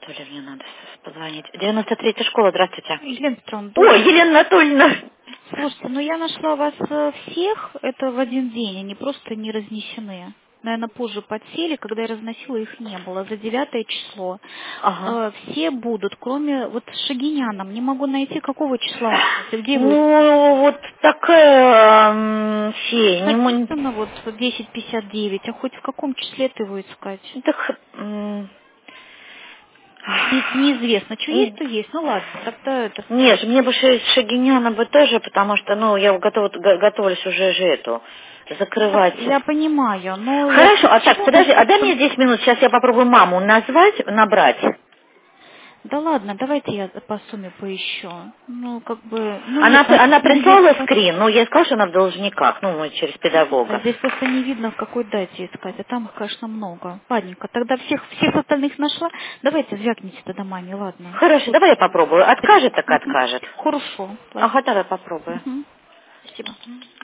Анатольевне надо позвонить. 93-я школа, здравствуйте. Елена Петровна, Ой, Елена Анатольевна! слушайте, ну я нашла вас всех, это в один день, они просто не разнесены. Наверное, позже подсели, когда я разносила, их не было, за 9 число. Ага. Все будут, кроме вот с Шагиняном. Не могу найти, какого числа. Где вы? Ну, вот такая фея. Не Написано вот 10:59, а хоть в каком числе ты его искать? так, Неизвестно. Что есть, то есть. Ну ладно, тогда это... нет, мне бы Шагиняна бы тоже, потому что, ну, я готовлюсь уже же эту закрывать. Я понимаю, но я... Хорошо, а так, подожди, а дай мне 10 минут, сейчас я попробую маму набрать. Да ладно, давайте я по сумме поищу. Ну, как бы... Она прислала скрин, но я сказала, что она в должниках, ну, мы через педагога. Здесь просто не видно, в какой дате искать, а там их, конечно, много. Ладненько, тогда всех остальных нашла. Давайте звякните тогда маме, ладно. Хорошо, давай я попробую. Откажет, так откажет. Хорошо. Ладно. Ага, давай попробую. Мгм. Спасибо.